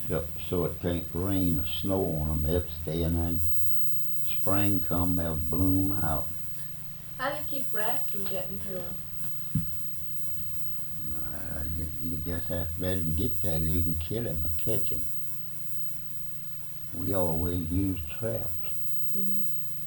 so it can't rain or snow on them. They'll stay, and then spring come, they'll bloom out. How do you keep rats from getting to them? You just have to let them get there. You can kill them or catch them. We always use traps. Mm-hmm.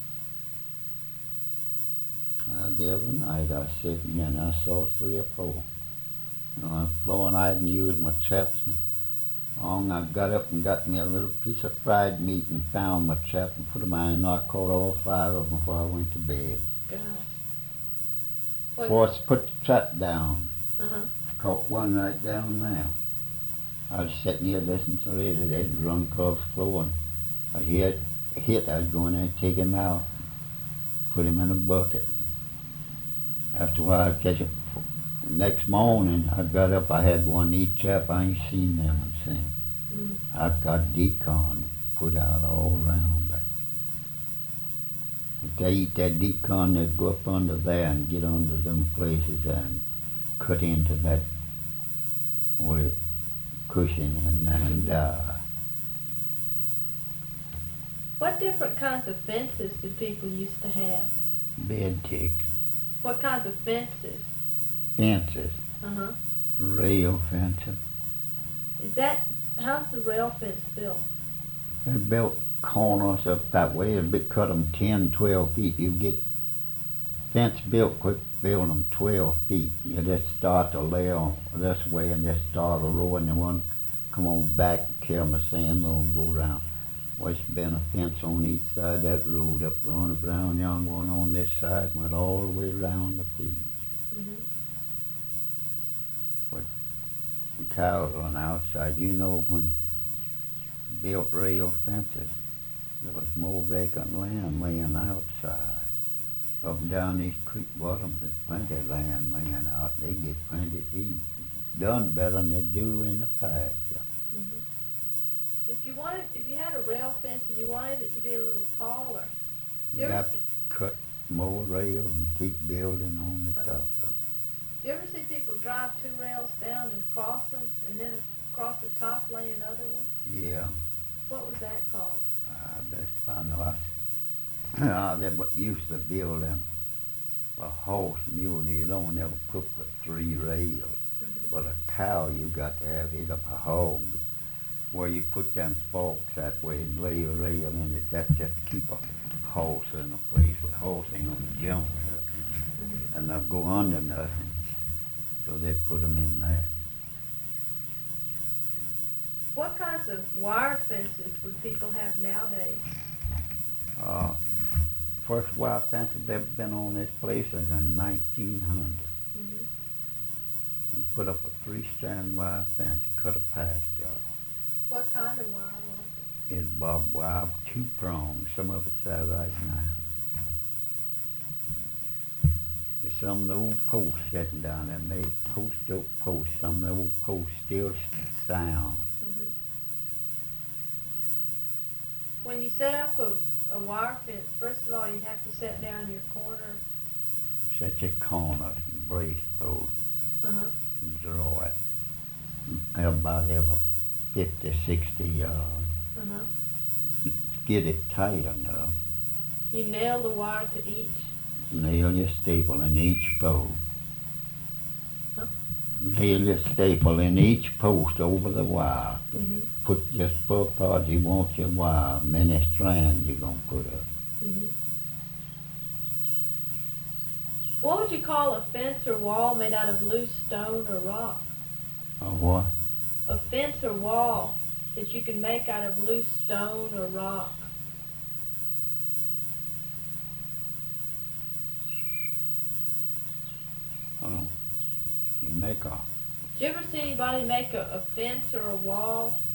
The other night I was sitting here and I saw 3 or 4. On the floor, and I hadn't used my traps long. I got up and got me a little piece of fried meat and found my trap and put them on, and I caught all 5 of them before I went to bed. Gosh. Before I put the trap down, Uh-huh. caught one right down there. I was sitting here listening to it. They'd run across the floor, and I hear it hit. I was going there and take him out, put him in a bucket. After a while, I'd catch it. Next morning, I got up. I had one each trap. I ain't seen them since. Mm. I got decon put out all around there. If they eat that decon, they'd go up under there and get under them places and cut into that with cushion and What different kinds of fences did people used to have? bed ticks, What kinds of fences? fences, Uh-huh. rail fences. How's the rail fence built? They built corners up that way. They cut them 10, 12 feet. You get fence built, quick build them 12 feet. You just start to lay on this way and just start a row, and then one come on back, carry my sand load and go around. Well, it's been a fence on each side. That road up, going up around young one on this side, went all the way around the field. Mm-hmm. But the cows on the outside, you know, when built rail fences, there was more vacant land laying outside. Up and down these creek bottoms, there's plenty of land laying out. They get plenty to eat. Done better than they do in the pasture. Mm-hmm. If you had a rail fence and you wanted it to be a little taller, You got to cut more rails and keep building on the top of it. do you ever see people drive 2 rails down and cross them, and then across the top lay another one? Yeah, What was that called? best if I know. They used to build them a horse mule. You don't never put but 3 rails. Mm-hmm. But a cow, you got to have it up a hog where you put them forks that way and lay a rail in it. That just keep a horse in a place where the horse ain't gonna jump. Mm-hmm. And they'll go under nothing. So they put them in there. What kinds of wire fences would people have nowadays? First wire fences ever been on this place was in 1900. Mm-hmm. We put up a 3-strand wire fence, cut a pasture off. What kind of wire was It's barbed wire, 2 prongs. Some of it's there right now. There's some of the old posts sitting down there, made oak posts. Some of the old posts still sound. it? Mm-hmm. When you set up a wire fence, first of all, you have to set down your corner. Set your corner, brace post, Uh-huh. and draw it. About every 50, 60 yards. Uh-huh. Get it tight enough. You nail the wire to each. Nail your staple in each post. Huh? Nail your staple in each post over the wire. Mm-hmm. Put just both parts you want your wire, many strands you're going to put up. Mm-hmm. What would you call a fence or wall made out of loose stone or rock? Or what? A fence or wall that you can make out of loose stone or rock. Oh, you make a, Did you ever see anybody make a fence or a wall